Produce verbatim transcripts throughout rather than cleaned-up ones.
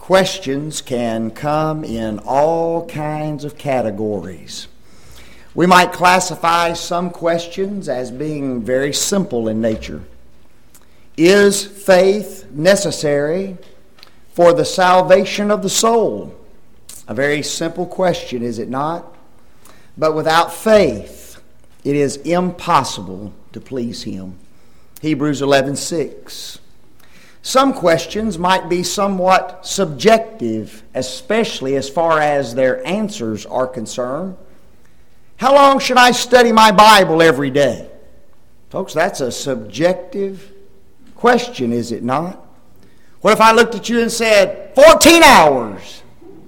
Questions can come in all kinds of categories. We might classify some questions as being very simple in nature. Is faith necessary for the salvation of the soul? A very simple question, is it not? But without faith, it is impossible to please Him. Hebrews eleven six. Some questions might be somewhat subjective, especially as far as their answers are concerned. How long should I study my Bible every day? Folks, that's a subjective question, is it not? What if I looked at you and said, fourteen hours?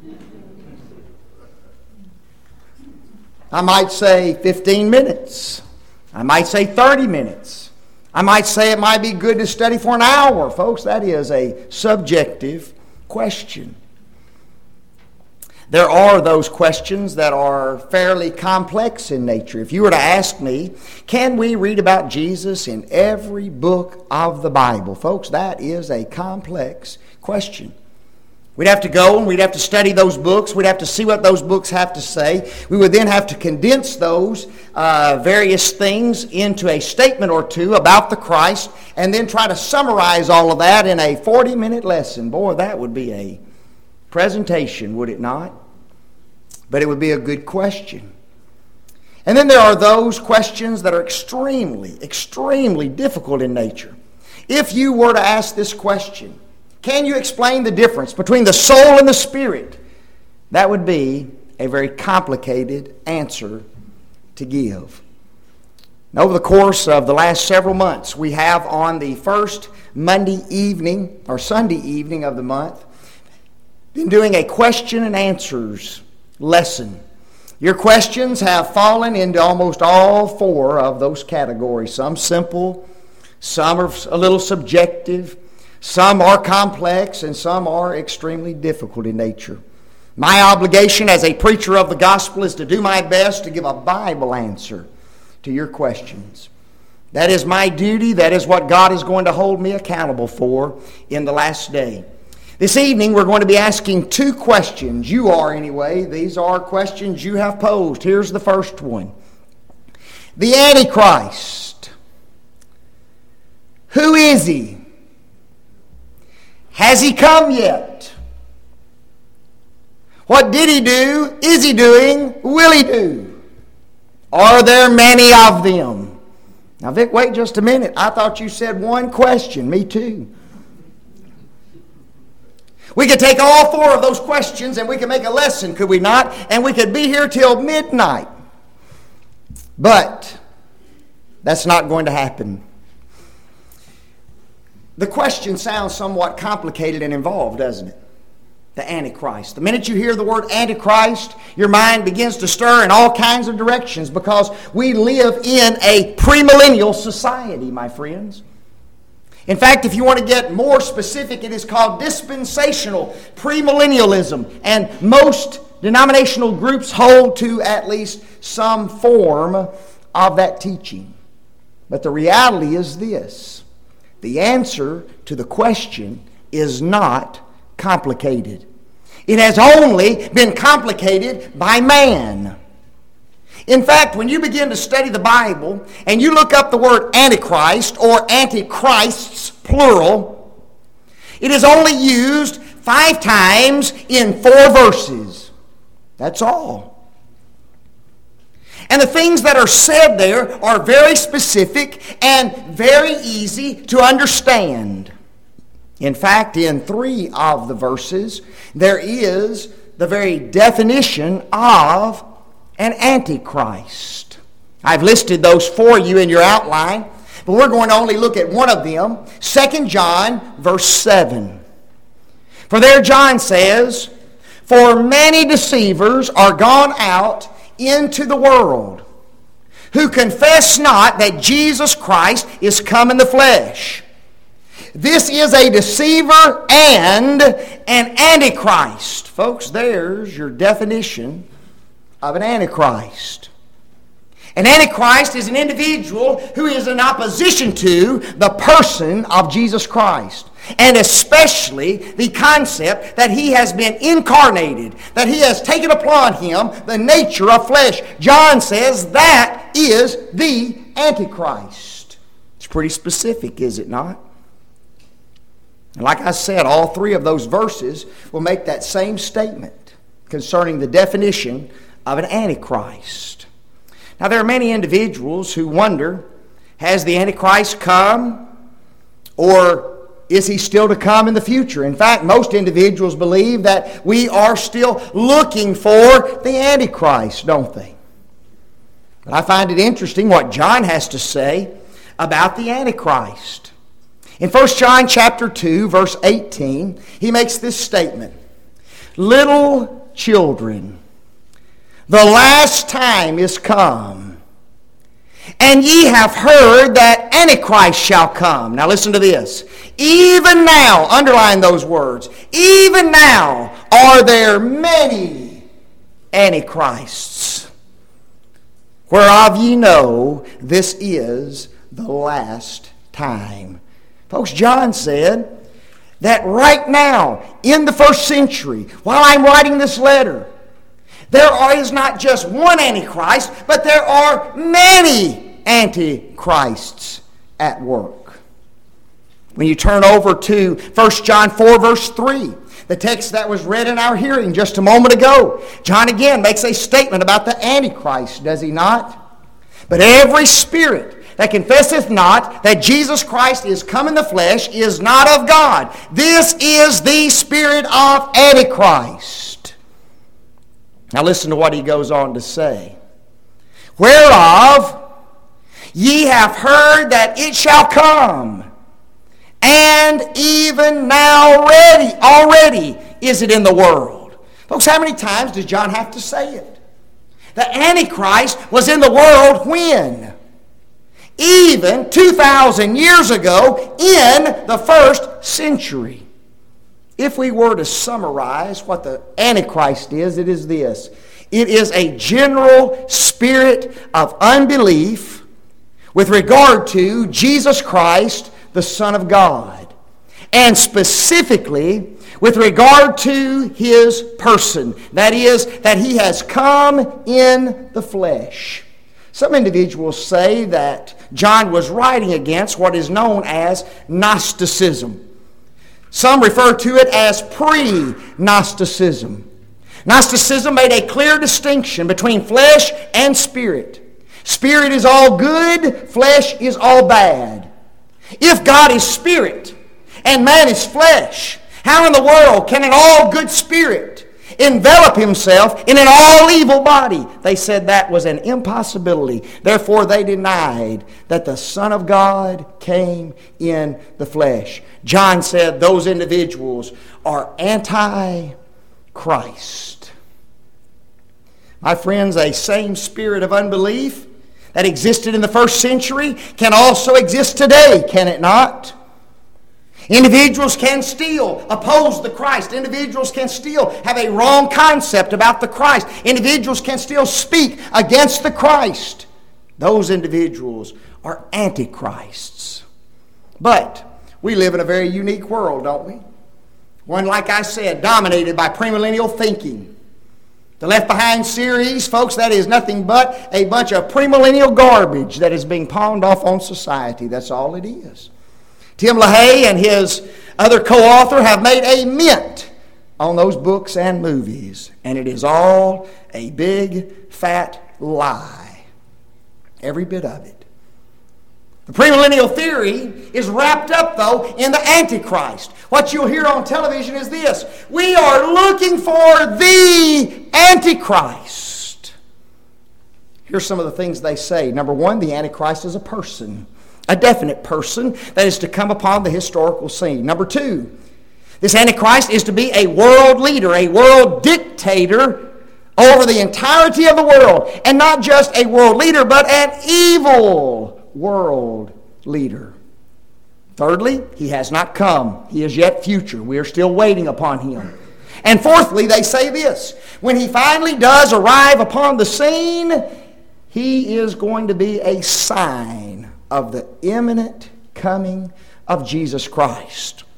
I might say fifteen minutes. I might say thirty minutes. I might say it might be good to study for an hour. Folks, that is a subjective question. There are those questions that are fairly complex in nature. If you were to ask me, can we read about Jesus in every book of the Bible? Folks, that is a complex question. We'd have to go and we'd have to study those books. We'd have to see what those books have to say. We would then have to condense those uh, various things into a statement or two about the Christ and then try to summarize all of that in a forty-minute lesson. Boy, that would be a presentation, would it not? But it would be a good question. And then there are those questions that are extremely, extremely difficult in nature. If you were to ask this question, can you explain the difference between the soul and the spirit? That would be a very complicated answer to give. Now, over the course of the last several months, we have on the first Monday evening or Sunday evening of the month been doing a question and answers lesson. Your questions have fallen into almost all four of those categories. Some simple, some are a little subjective, some are complex, and some are extremely difficult in nature. My obligation as a preacher of the gospel is to do my best to give a Bible answer to your questions. That is my duty. That is what God is going to hold me accountable for in the last day. This evening we're going to be asking two questions. You are anyway. These are questions you have posed. Here's the first one. The Antichrist. Who is he? Has he come yet? What did he do? Is he doing? Will he do? Are there many of them? Now, Vic, wait just a minute. I thought you said one question. Me too. We could take all four of those questions and we could make a lesson, could we not? And we could be here till midnight. But that's not going to happen. The question sounds somewhat complicated and involved, doesn't it? The Antichrist. The minute you hear the word Antichrist, your mind begins to stir in all kinds of directions because we live in a premillennial society, my friends. In fact, if you want to get more specific, it is called dispensational premillennialism, and most denominational groups hold to at least some form of that teaching. But the reality is this. The answer to the question is not complicated. It has only been complicated by man. In fact, when you begin to study the Bible and you look up the word Antichrist or Antichrists, plural, it is only used five times in four verses. That's all. And the things that are said there are very specific and very easy to understand. In fact, in three of the verses, there is the very definition of an Antichrist. I've listed those for you in your outline, but we're going to only look at one of them, Second John, verse seven. For there John says, "For many deceivers are gone out into the world, who confess not that Jesus Christ is come in the flesh. This is a deceiver and an Antichrist." Folks, there's your definition of an Antichrist. An Antichrist is an individual who is in opposition to the person of Jesus Christ. and especially the concept that he has been incarnated, that he has taken upon him the nature of flesh. John says that is the Antichrist. It's pretty specific, is it not? And like I said, all three of those verses will make that same statement concerning the definition of an Antichrist. Now, there are many individuals who wonder, has the Antichrist come, or is he still to come in the future? In fact, most individuals believe that we are still looking for the Antichrist, don't they? But I find it interesting what John has to say about the Antichrist. In First John chapter two, verse eighteen, he makes this statement: "Little children, the last time is come, and ye have heard that Antichrist shall come." Now listen to this. "Even now," underline those words, "even now are there many Antichrists, whereof ye know this is the last time." Folks, John said that right now, in the first century, while I'm writing this letter, there is not just one Antichrist, but there are many Antichrists at work. When you turn over to First John four, verse three, the text that was read in our hearing just a moment ago, John again makes a statement about the Antichrist, does he not? "But every spirit that confesseth not that Jesus Christ is come in the flesh is not of God. This is the spirit of Antichrist." Now listen to what he goes on to say. "Whereof ye have heard that it shall come, and even now already, already is it in the world." Folks, how many times does John have to say it? The Antichrist was in the world when? Even two thousand years ago in the first century. If we were to summarize what the Antichrist is, it is this. It is a general spirit of unbelief with regard to Jesus Christ, the Son of God, and specifically with regard to his person. That is, that he has come in the flesh. Some individuals say that John was writing against what is known as Gnosticism. Some refer to it as pre-Gnosticism. Gnosticism made a clear distinction between flesh and spirit. Spirit is all good, flesh is all bad. If God is spirit and man is flesh, how in the world can an all-good spirit envelop himself in an all-evil body? They said that was an impossibility. Therefore, they denied that the Son of God came in the flesh. John said those individuals are anti-Christ. My friends, a same spirit of unbelief that existed in the first century can also exist today, can it not? Individuals can still oppose the Christ. Individuals can still have a wrong concept about the Christ. Individuals can still speak against the Christ. Those individuals are antichrists. But we live in a very unique world, don't we? One, like I said, dominated by premillennial thinking. The Left Behind series, folks, that is nothing but a bunch of premillennial garbage that is being pawned off on society. That's all it is. Tim LaHaye and his other co-author have made a mint on those books and movies. And it is all a big, fat lie. Every bit of it. The premillennial theory is wrapped up, though, in the Antichrist. What you'll hear on television is this: we are looking for the Antichrist. Here's some of the things they say. Number one, the Antichrist is a person. A definite person that is to come upon the historical scene. Number two, this Antichrist is to be a world leader, a world dictator over the entirety of the world. And not just a world leader, but an evil world leader. Thirdly, he has not come. He is yet future. We are still waiting upon him. And fourthly, they say this: when he finally does arrive upon the scene, he is going to be a sign of the imminent coming of Jesus Christ.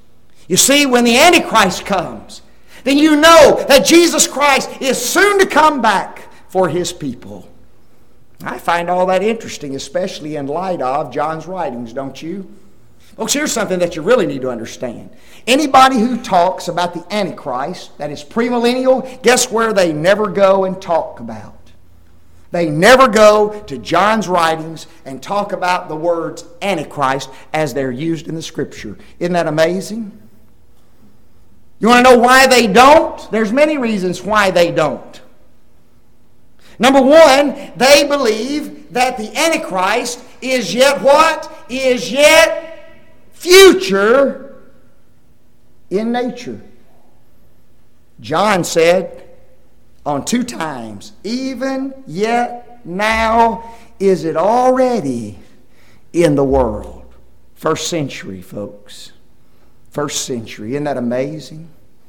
You see, when the Antichrist comes, then you know that Jesus Christ is soon to come back for His people. I find all that interesting, especially in light of John's writings, don't you? Folks, here's something that you really need to understand. Anybody who talks about the Antichrist, that is premillennial, guess where they never go and talk about? They never go to John's writings and talk about the words Antichrist as they're used in the Scripture. Isn't that amazing? You want to know why they don't? There's many reasons why they don't. Number one, they believe that the Antichrist is yet what? Is yet future in nature. John said on two times, even yet now is it already in the world. First century, folks. First century. Isn't that amazing?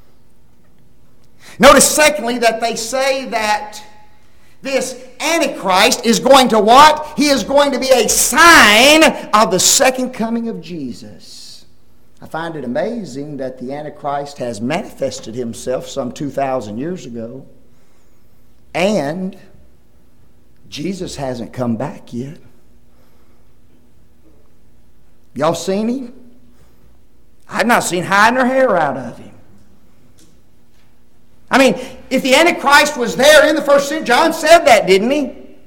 Notice secondly that they say that this Antichrist is going to what? He is going to be a sign of the second coming of Jesus. I find it amazing that the Antichrist has manifested himself some two thousand years ago, and Jesus hasn't come back yet. Y'all seen him? I've not seen hiding her hair out of him. I mean, if the Antichrist was there in the first century, John said that, didn't he?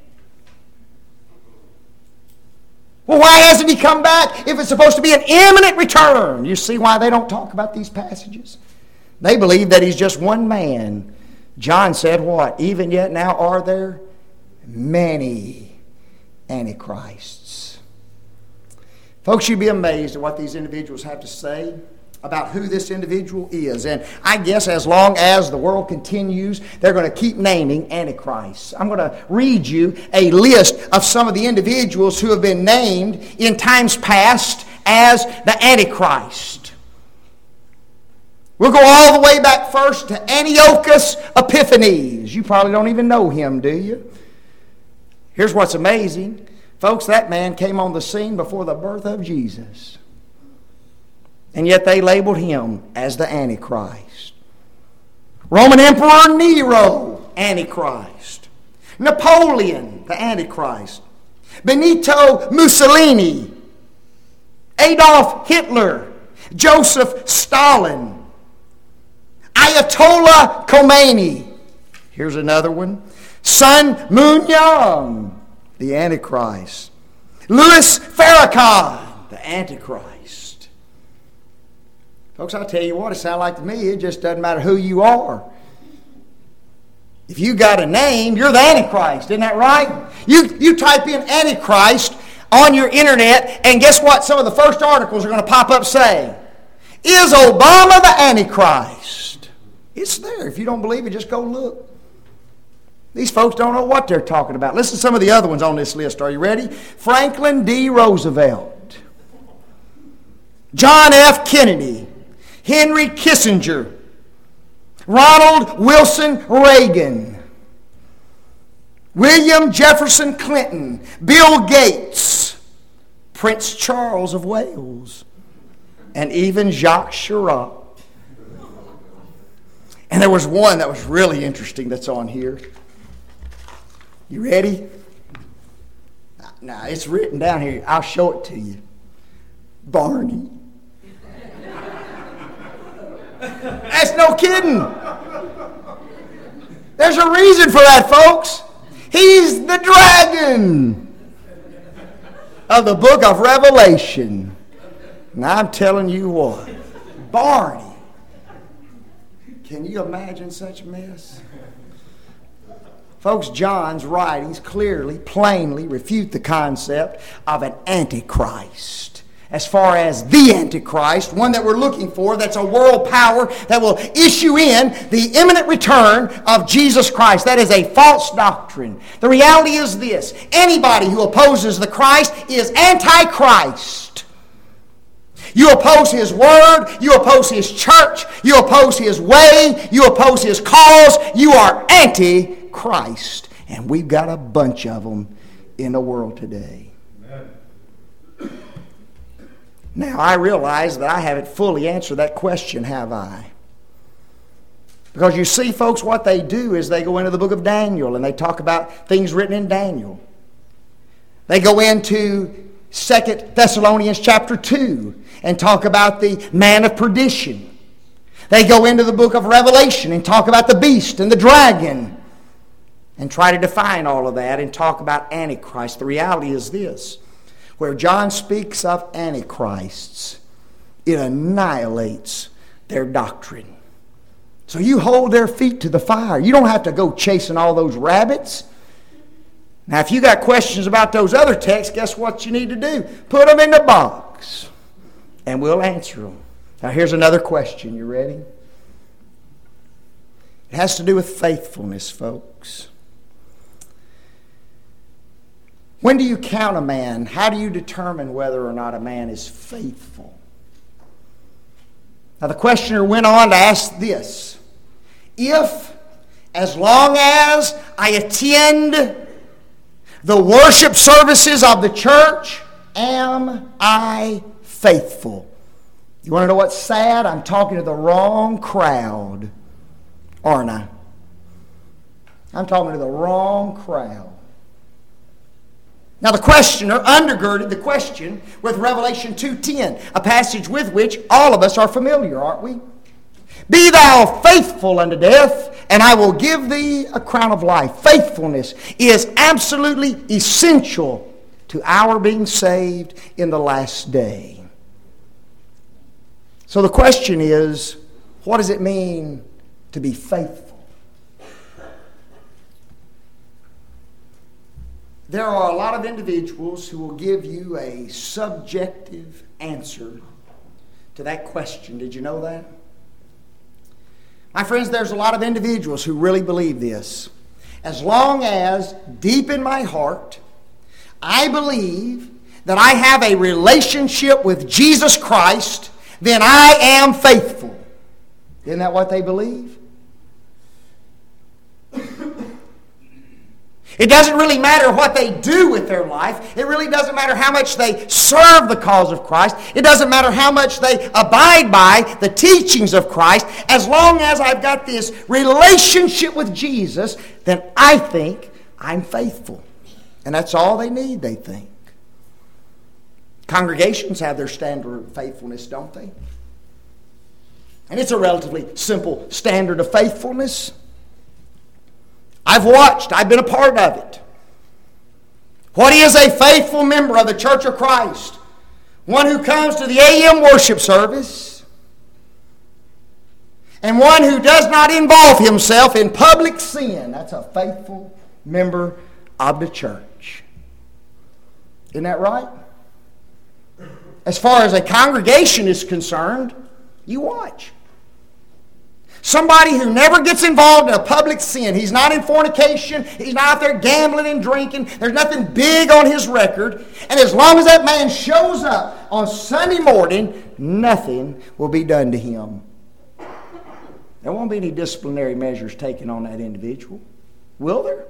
Well, why hasn't he come back if it's supposed to be an imminent return? You see why they don't talk about these passages? They believe that he's just one man. John said what? Even yet now are there many Antichrists. Folks, you'd be amazed at what these individuals have to say about who this individual is. And I guess as long as the world continues, they're going to keep naming Antichrists. I'm going to read you a list of some of the individuals who have been named in times past as the Antichrist. We'll go all the way back first to Antiochus Epiphanes. You probably don't even know him, do you? Here's what's amazing. Folks, that man came on the scene before the birth of Jesus. And yet they labeled him as the Antichrist. Roman Emperor Nero, Antichrist. Napoleon, the Antichrist. Benito Mussolini. Adolf Hitler. Joseph Stalin. Ayatollah Khomeini. Here's another one. Sun Moon-Young, the Antichrist. Louis Farrakhan, the Antichrist. Folks, I'll tell you what, it sounds like to me, it just doesn't matter who you are. If you got a name, you're the Antichrist, isn't that right? You, you type in Antichrist on your internet, and guess what? Some of the first articles are going to pop up saying, is Obama the Antichrist? It's there. If you don't believe it, just go look. These folks don't know what they're talking about. Listen to some of the other ones on this list. Are you ready? Franklin D. Roosevelt. John F. Kennedy. Henry Kissinger. Ronald Wilson Reagan. William Jefferson Clinton. Bill Gates. Prince Charles of Wales. And even Jacques Chirac. And there was one that was really interesting that's on here. You ready? Now, it's written down here. I'll show it to you. Barney. That's no kidding. There's a reason for that, folks. He's the dragon of the book of Revelation. And I'm telling you what, Barney. Can you imagine such a mess? Folks, John's writings clearly, plainly refute the concept of an Antichrist. As far as the Antichrist, one that we're looking for, that's a world power that will issue in the imminent return of Jesus Christ. That is a false doctrine. The reality is this. Anybody who opposes the Christ is Antichrist. You oppose His Word, you oppose His church, you oppose His way, you oppose His cause, you are Antichrist. And we've got a bunch of them in the world today. Amen. Now, I realize that I haven't fully answered that question, have I? Because you see, folks, what they do is they go into the book of Daniel and they talk about things written in Daniel. They go into Second Thessalonians chapter two and talk about the man of perdition. They go into the book of Revelation and talk about the beast and the dragon and try to define all of that and talk about Antichrist. The reality is this: where John speaks of Antichrists, it annihilates their doctrine. So you hold their feet to the fire. You don't have to go chasing all those rabbits. Now, if you got questions about those other texts, guess what you need to do? Put them in the box, and we'll answer them. Now, here's another question. You ready? It has to do with faithfulness, folks. When do you count a man? How do you determine whether or not a man is faithful? Now, the questioner went on to ask this: if, as long as I attend the worship services of the church, am I faithful? You want to know what's sad? I'm talking to the wrong crowd, aren't I? I'm talking to the wrong crowd. Now the questioner undergirded the question with Revelation two ten, a passage with which all of us are familiar, aren't we? Be thou faithful unto death, and I will give thee a crown of life. Faithfulness is absolutely essential to our being saved in the last day. So the question is, what does it mean to be faithful? There are a lot of individuals who will give you a subjective answer to that question. Did you know that? My friends, there's a lot of individuals who really believe this. As long as, deep in my heart, I believe that I have a relationship with Jesus Christ, then I am faithful. Isn't that what they believe? It doesn't really matter what they do with their life. It really doesn't matter how much they serve the cause of Christ. It doesn't matter how much they abide by the teachings of Christ. As long as I've got this relationship with Jesus, then I think I'm faithful. And that's all they need, they think. Congregations have their standard of faithfulness, don't they? And it's a relatively simple standard of faithfulness. I've watched, I've been a part of it. What is a faithful member of the Church of Christ? One who comes to the A M worship service, and one who does not involve himself in public sin. That's a faithful member of the church. Isn't that right? As far as a congregation is concerned, you watch. Somebody who never gets involved in a public sin. He's not in fornication. He's not out there gambling and drinking. There's nothing big on his record. And as long as that man shows up on Sunday morning, nothing will be done to him. There won't be any disciplinary measures taken on that individual. Will there?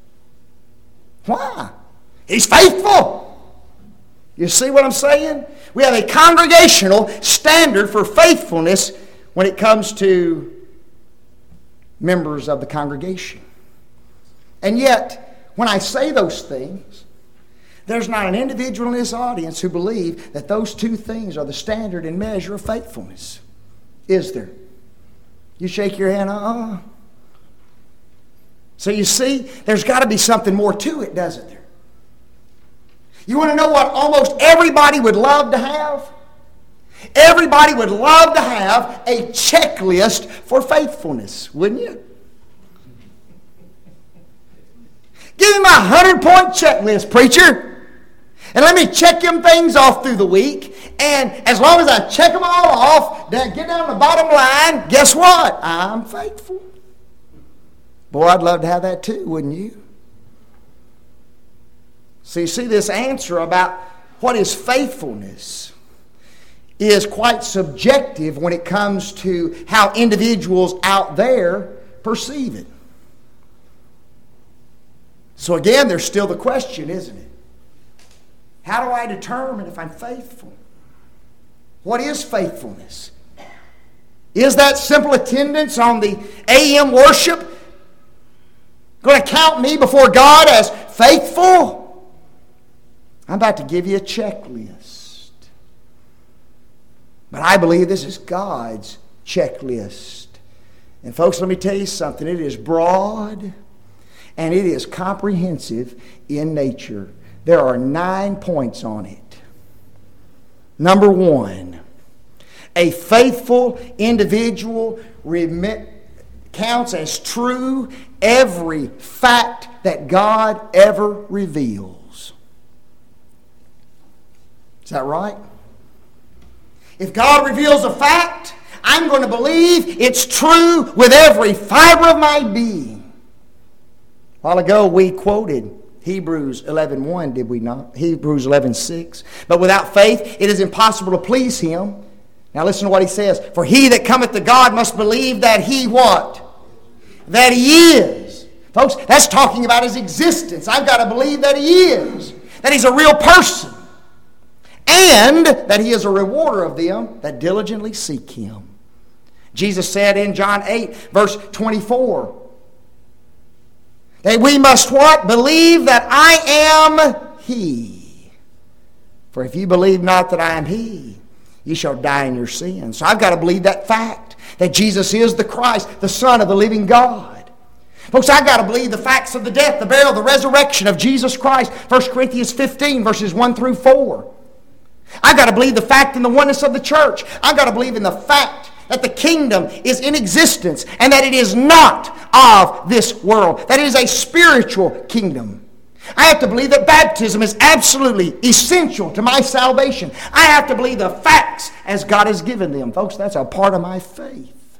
Why? He's faithful. You see what I'm saying? We have a congregational standard for faithfulness when it comes to members of the congregation. And yet, when I say those things, there's not an individual in this audience who believe that those two things are the standard and measure of faithfulness. Is there? You shake your hand, uh-uh. So you see, there's got to be something more to it, doesn't there? You want to know what almost everybody would love to have? Everybody would love to have a checklist for faithfulness, wouldn't you? Give me my hundred-point checklist, preacher. And let me check them things off through the week. And as long as I check them all off, then get down to the bottom line, guess what? I'm faithful. Boy, I'd love to have that too, wouldn't you? So you see, this answer about what is faithfulness is quite subjective when it comes to how individuals out there perceive it. So again, there's still the question, isn't it? How do I determine if I'm faithful? What is faithfulness? Is that simple attendance on the A M worship going to count me before God as faithful? I'm about to give you a checklist. But I believe this is God's checklist. And folks, let me tell you something. It is broad and it is comprehensive in nature. There are nine points on it. Number one, a faithful individual remit, counts as true every fact that God ever reveals. Is that right? If God reveals a fact, I'm going to believe it's true with every fiber of my being. A while ago we quoted Hebrews eleven one, did we not? Hebrews eleven six. But without faith it is impossible to please Him. Now listen to what he says. For he that cometh to God must believe that He what? That He is. Folks, that's talking about His existence. I've got to believe that He is. That He's a real person. And that He is a rewarder of them that diligently seek Him. Jesus said in John eight, verse twenty-four, that we must what? Believe that I am He. For if you believe not that I am He, you shall die in your sins. So I've got to believe that fact, that Jesus is the Christ, the Son of the living God. Folks, I've got to believe the facts of the death, the burial, the resurrection of Jesus Christ. First Corinthians fifteen, verses one through four. I've got to believe the fact in the oneness of the church. I've got to believe in the fact that the kingdom is in existence and that it is not of this world, that it is a spiritual kingdom. I have to believe that baptism is absolutely essential to my salvation. I have to believe the facts as God has given them. Folks, that's a part of my faith.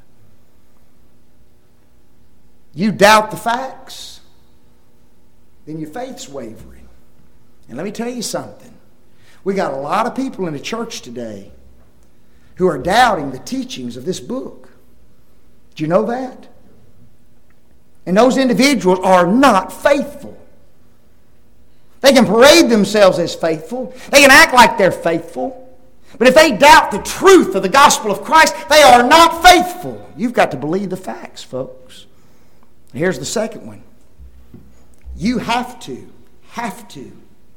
You doubt the facts, then your faith's wavering. And let me tell you something. We got a lot of people in the church today who are doubting the teachings of this book. Do you know that? And those individuals are not faithful. They can parade themselves as faithful. They can act like they're faithful. But if they doubt the truth of the gospel of Christ, they are not faithful. You've got to believe the facts, folks. Here's the second one. You have to, have to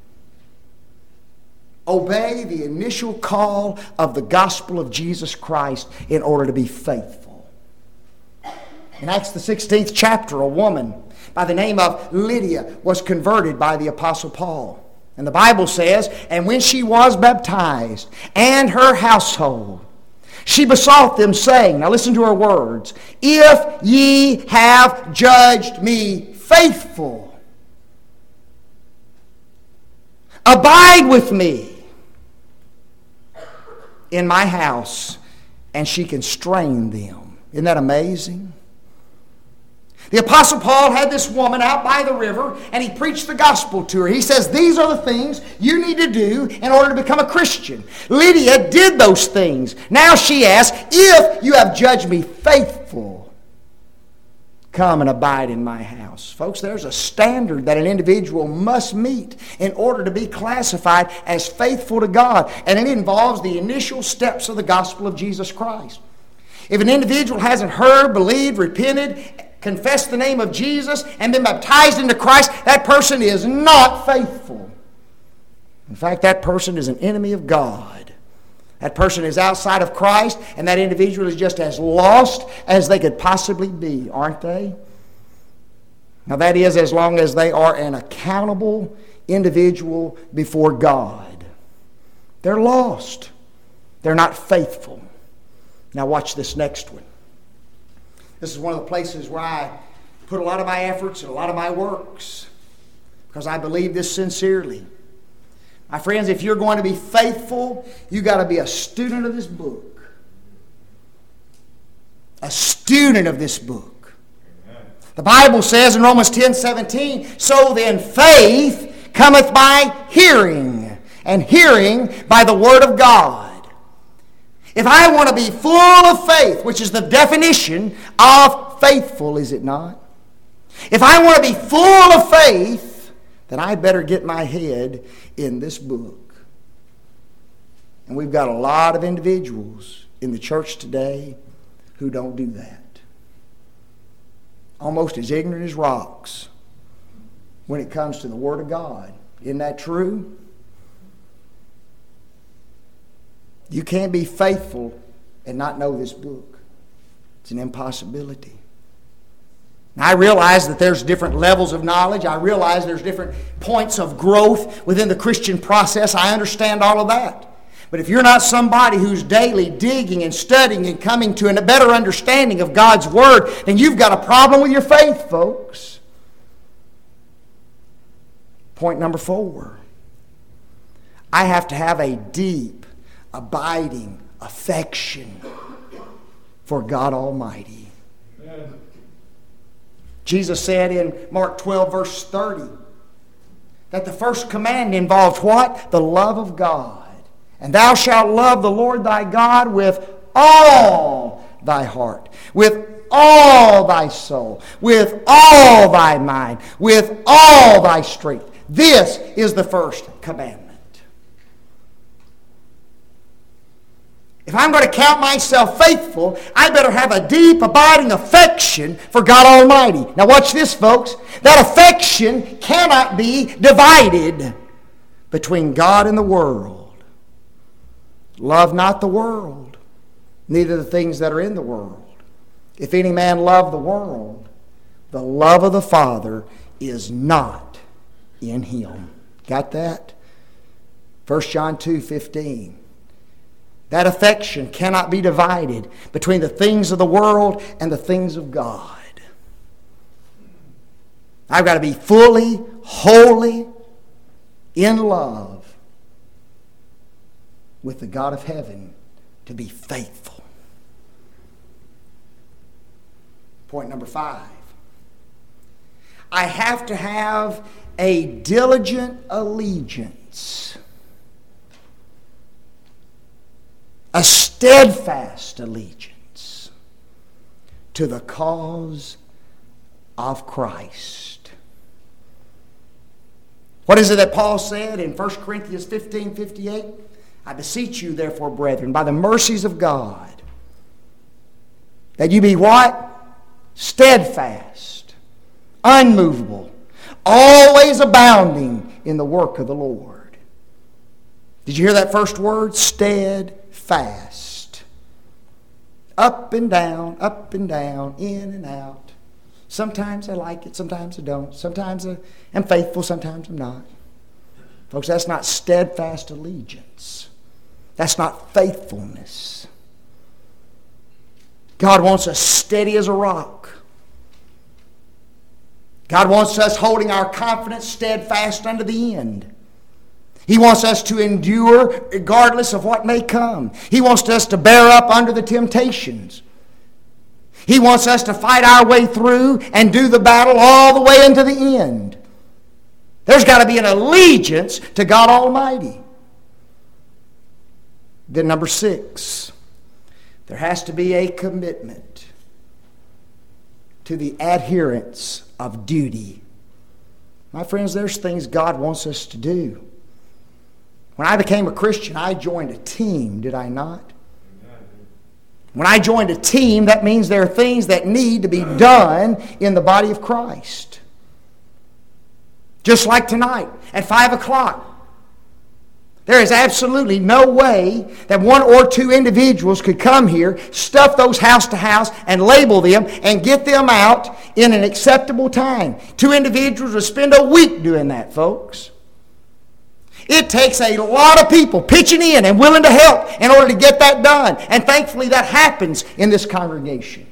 obey the initial call of the gospel of Jesus Christ in order to be faithful. In Acts the sixteenth chapter, a woman by the name of Lydia was converted by the Apostle Paul. And the Bible says, and when she was baptized and her household, she besought them, saying, now listen to her words, if ye have judged me faithful, abide with me in my house. And she constrained them. Isn't that amazing? The Apostle Paul had this woman out by the river, and he preached the gospel to her. He says, these are the things you need to do in order to become a Christian. Lydia did those things. Now she asks, if you have judged me faithful, come and abide in my house. Folks, there's a standard that an individual must meet in order to be classified as faithful to God. And it involves the initial steps of the gospel of Jesus Christ. If an individual hasn't heard, believed, repented, confessed the name of Jesus, and been baptized into Christ, that person is not faithful. In fact, that person is an enemy of God. That person is outside of Christ, and that individual is just as lost as they could possibly be, aren't they? Now that is as long as they are an accountable individual before God. They're lost. They're not faithful. Now watch this next one. This is one of the places where I put a lot of my efforts and a lot of my works, because I believe this sincerely. My friends, if you're going to be faithful, you've got to be a student of this book. A student of this book. Amen. The Bible says in Romans ten seventeen, so then faith cometh by hearing, and hearing by the word of God. If I want to be full of faith, which is the definition of faithful, is it not? If I want to be full of faith, then I better get my head in this book. And we've got a lot of individuals in the church today who don't do that. Almost as ignorant as rocks when it comes to the Word of God. Isn't that true? You can't be faithful and not know this book. It's an impossibility. Now, I realize that there's different levels of knowledge. I realize there's different points of growth within the Christian process. I understand all of that. But if you're not somebody who's daily digging and studying and coming to a better understanding of God's Word, then you've got a problem with your faith, folks. Point number four. I have to have a deep, abiding affection for God Almighty. Amen. Jesus said in Mark twelve, verse thirty, that the first command involved what? The love of God. And thou shalt love the Lord thy God with all thy heart, with all thy soul, with all thy mind, with all thy strength. This is the first commandment. If I'm going to count myself faithful, I better have a deep, abiding affection for God Almighty. Now watch this, folks. That affection cannot be divided between God and the world. Love not the world, neither the things that are in the world. If any man love the world, the love of the Father is not in him. Got that? First John two fifteen. That affection cannot be divided between the things of the world and the things of God. I've got to be fully, wholly in love with the God of heaven to be faithful. Point number five. I have to have a diligent allegiance. A steadfast allegiance to the cause of Christ. What is it that Paul said in First Corinthians fifteen fifty-eight? I beseech you, therefore, brethren, by the mercies of God, that you be what? Steadfast, unmovable, always abounding in the work of the Lord. Did you hear that first word? Steadfast. Up and down, up and down, in and out. Sometimes I like it, sometimes I don't. Sometimes I'm faithful, sometimes I'm not. Folks, that's not steadfast allegiance. That's not faithfulness. God wants us steady as a rock. God wants us holding our confidence steadfast unto the end. He wants us to endure regardless of what may come. He wants us to bear up under the temptations. He wants us to fight our way through and do the battle all the way into the end. There's got to be an allegiance to God Almighty. Then number six, there has to be a commitment to the adherence of duty. My friends, there's things God wants us to do. When I became a Christian, I joined a team, did I not? When I joined a team, that means there are things that need to be done in the body of Christ. Just like tonight at five o'clock. There is absolutely no way that one or two individuals could come here, stuff those house to house, and label them and get them out in an acceptable time. Two individuals will spend a week doing that, folks. It takes a lot of people pitching in and willing to help in order to get that done. And thankfully that happens in this congregation.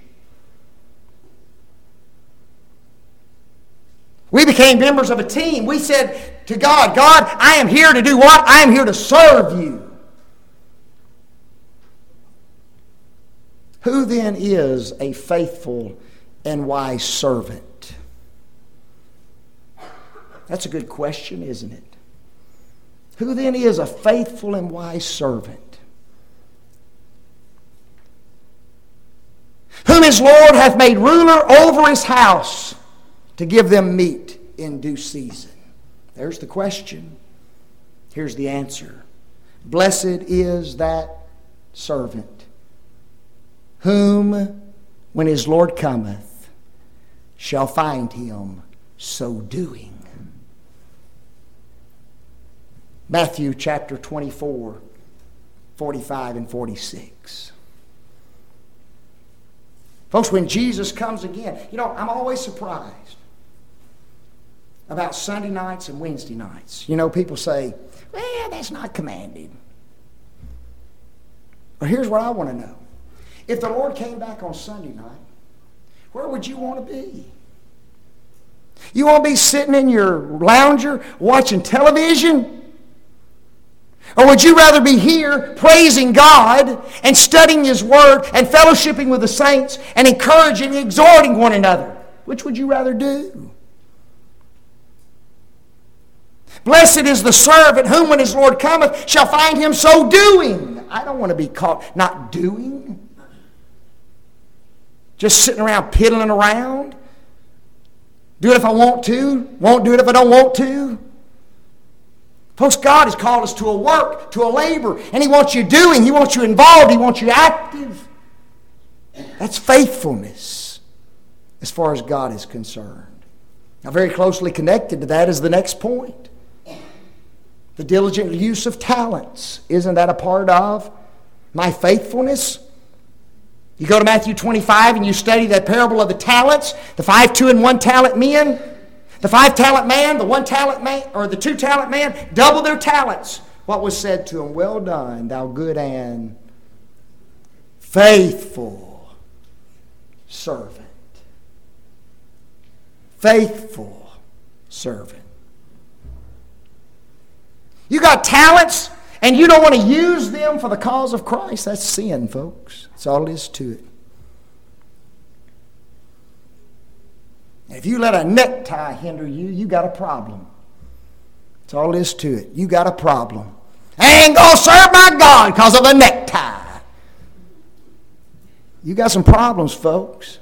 We became members of a team. We said to God, God, I am here to do what? I am here to serve you. Who then is a faithful and wise servant? That's a good question, isn't it? Who then is a faithful and wise servant? Whom his Lord hath made ruler over his house, to give them meat in due season. There's the question. Here's the answer. Blessed is that servant, whom, when his Lord cometh, shall find him so doing. Matthew chapter twenty-four, forty-five and forty-six. Folks, when Jesus comes again, you know, I'm always surprised about Sunday nights and Wednesday nights. You know, people say, well, that's not commanded. But here's what I want to know. If the Lord came back on Sunday night, where would you want to be? You want to be sitting in your lounger watching television? Or would you rather be here praising God and studying His Word and fellowshipping with the saints and encouraging and exhorting one another? Which would you rather do? Blessed is the servant whom when his Lord cometh shall find him so doing. I don't want to be caught not doing. Just sitting around piddling around. Do it if I want to. Won't do it if I don't want to. Folks, God has called us to a work, to a labor, and He wants you doing. He wants you involved. He wants you active. That's faithfulness as far as God is concerned. Now, very closely connected to that is the next point. The diligent use of talents. Isn't that a part of my faithfulness? You go to Matthew twenty-five and you study that parable of the talents, the five, two, and one talent men. The five talent man, the one talent man, or the two talent man, double their talents. What was said to him? Well done, thou good and faithful servant. Faithful servant. You got talents and you don't want to use them for the cause of Christ. That's sin, folks. That's all it is to it. If you let a necktie hinder you, you got a problem. That's all it is to it. You got a problem. I ain't going to serve my God because of a necktie. You got some problems, folks.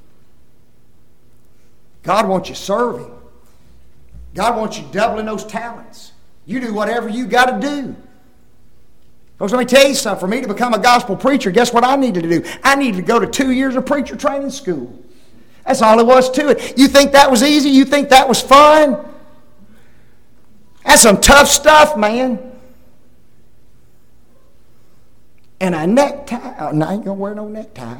God wants you serving. God wants you doubling those talents. You do whatever you got to do. Folks, let me tell you something. For me to become a gospel preacher, guess what I needed to do? I needed to go to two years of preacher training school. That's all it was to it. You think that was easy? You think that was fun? That's some tough stuff, man. And a necktie. Oh, no, I ain't going to wear no necktie.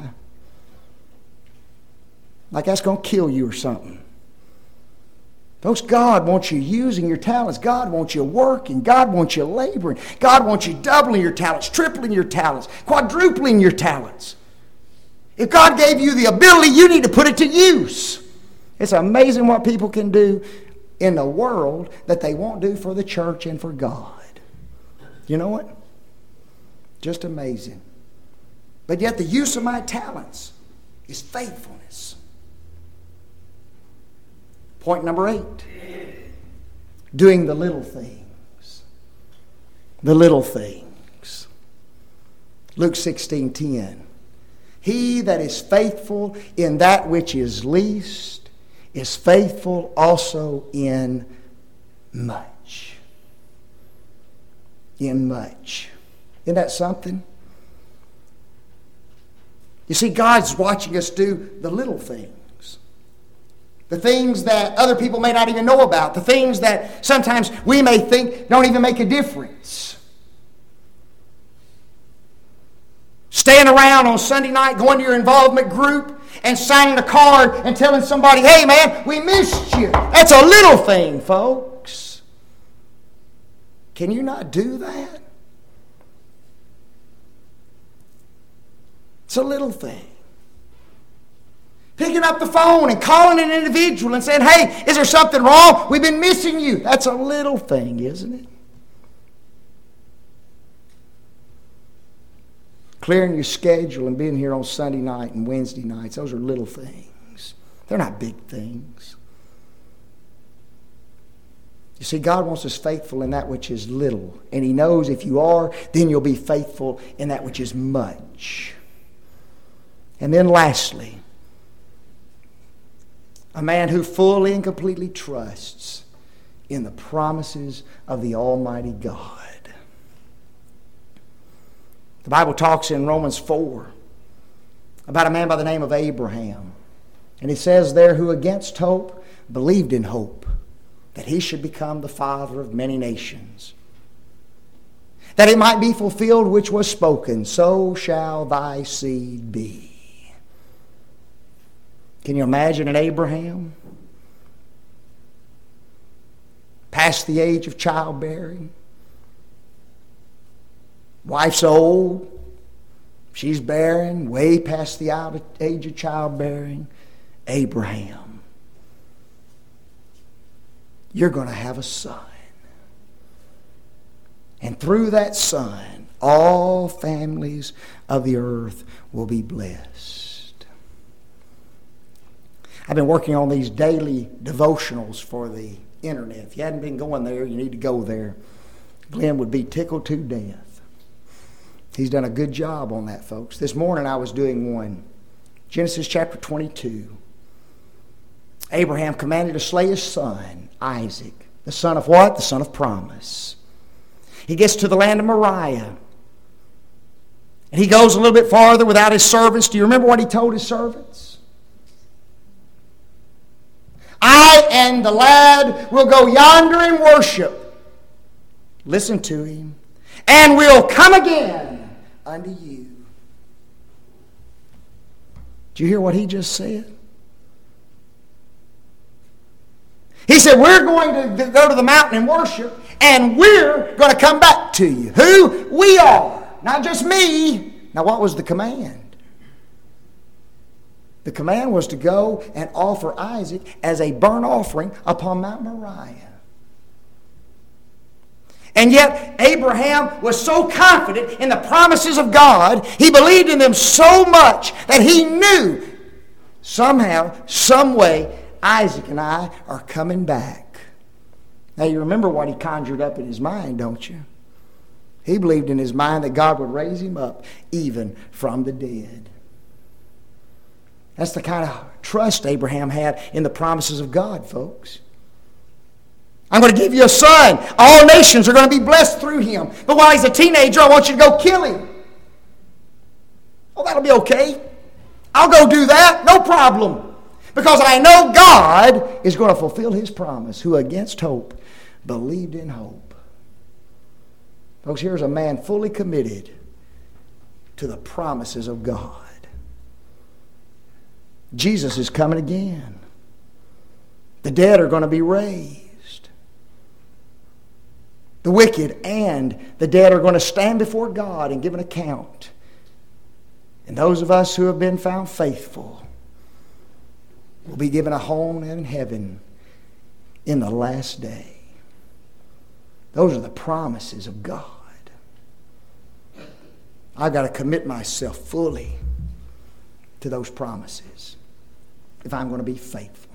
Like that's going to kill you or something. Folks, God wants you using your talents. God wants you working. God wants you laboring. God wants you doubling your talents, tripling your talents, quadrupling your talents. If God gave you the ability, you need to put it to use. It's amazing what people can do in the world that they won't do for the church and for God. You know what? Just amazing. But yet the use of my talents is faithfulness. Point number eight. Doing the little things. The little things. Luke sixteen ten. He that is faithful in that which is least is faithful also in much. In much. Isn't that something? You see, God's watching us do the little things. The things that other people may not even know about. The things that sometimes we may think don't even make a difference. Staying around on Sunday night, going to your involvement group and signing a card and telling somebody, hey man, we missed you. That's a little thing, folks. Can you not do that? It's a little thing. Picking up the phone and calling an individual and saying, hey, is there something wrong? We've been missing you. That's a little thing, isn't it? Clearing your schedule and being here on Sunday night and Wednesday nights, those are little things. They're not big things. You see, God wants us faithful in that which is little. And He knows if you are, then you'll be faithful in that which is much. And then lastly, a man who fully and completely trusts in the promises of the Almighty God. The Bible talks in Romans four about a man by the name of Abraham. And it says there, who against hope believed in hope, that he should become the father of many nations. That it might be fulfilled which was spoken, so shall thy seed be. Can you imagine an Abraham past the age of childbearing? Wife's old. She's barren, way past the age of childbearing. Abraham, you're going to have a son. And through that son, all families of the earth will be blessed. I've been working on these daily devotionals for the internet. If you hadn't been going there, you need to go there. Glenn would be tickled to death. He's done a good job on that, folks. This morning I was doing one. Genesis chapter twenty-two. Abraham commanded to slay his son, Isaac. The son of what? The son of promise. He gets to the land of Moriah. And he goes a little bit farther without his servants. Do you remember what he told his servants? I and the lad will go yonder and worship. Listen to him. And we'll come again unto you. Did you hear what he just said? He said, we're going to go to the mountain and worship, and we're going to come back to you. Who? We are. Not just me. Now, what was the command? The command was to go and offer Isaac as a burnt offering upon Mount Moriah. And yet, Abraham was so confident in the promises of God, he believed in them so much that he knew somehow, some way, Isaac and I are coming back. Now you remember what he conjured up in his mind, don't you? He believed in his mind that God would raise him up even from the dead. That's the kind of trust Abraham had in the promises of God, folks. I'm going to give you a son. All nations are going to be blessed through him. But while he's a teenager, I want you to go kill him. Oh, that'll be okay. I'll go do that. No problem. Because I know God is going to fulfill his promise, who against hope believed in hope. Folks, here's a man fully committed to the promises of God. Jesus is coming again. The dead are going to be raised. The wicked and the dead are going to stand before God and give an account. And those of us who have been found faithful will be given a home in heaven in the last day. Those are the promises of God. I've got to commit myself fully to those promises if I'm going to be faithful.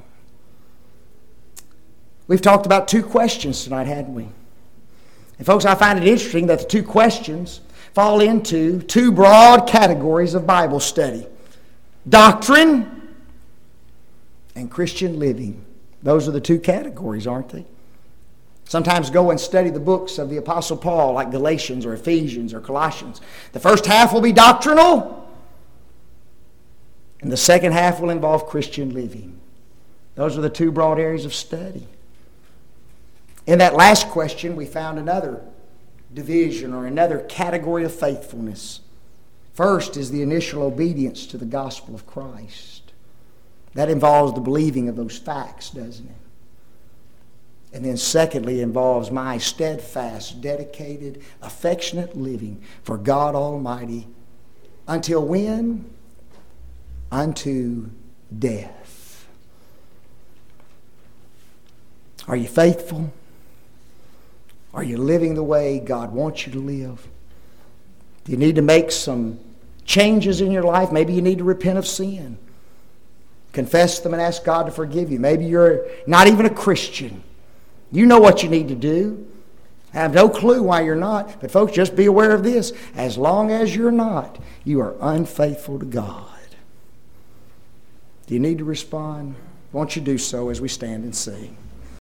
We've talked about two questions tonight, hadn't we? And folks, I find it interesting that the two questions fall into two broad categories of Bible study. Doctrine and Christian living. Those are the two categories, aren't they? Sometimes go and study the books of the Apostle Paul, like Galatians or Ephesians or Colossians. The first half will be doctrinal, and the second half will involve Christian living. Those are the two broad areas of study. In that last question, we found another division or another category of faithfulness. First is the initial obedience to the gospel of Christ. That involves the believing of those facts, doesn't it? And then secondly, it involves my steadfast, dedicated, affectionate living for God Almighty. Until when? Unto death. Are you faithful? Are you living the way God wants you to live? Do you need to make some changes in your life? Maybe you need to repent of sin. Confess them and ask God to forgive you. Maybe you're not even a Christian. You know what you need to do. I have no clue why you're not. But folks, just be aware of this. As long as you're not, you are unfaithful to God. Do you need to respond? Won't you do so as we stand and sing?